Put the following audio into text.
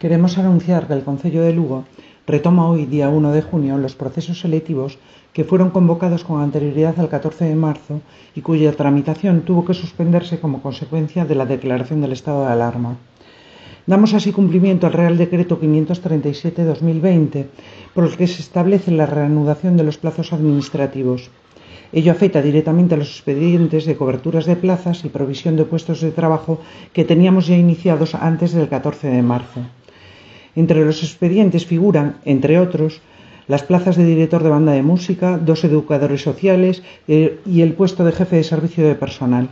Queremos anunciar que el Concello de Lugo retoma hoy, día 1 de junio, los procesos selectivos que fueron convocados con anterioridad al 14 de marzo y cuya tramitación tuvo que suspenderse como consecuencia de la declaración del estado de alarma. Damos así cumplimiento al Real Decreto 537/2020, por el que se establece la reanudación de los plazos administrativos. Ello afecta directamente a los expedientes de coberturas de plazas y provisión de puestos de trabajo que teníamos ya iniciados antes del 14 de marzo. Entre los expedientes figuran, entre otros, las plazas de director de banda de música, 2 educadores sociales y el puesto de jefe de servicio de personal.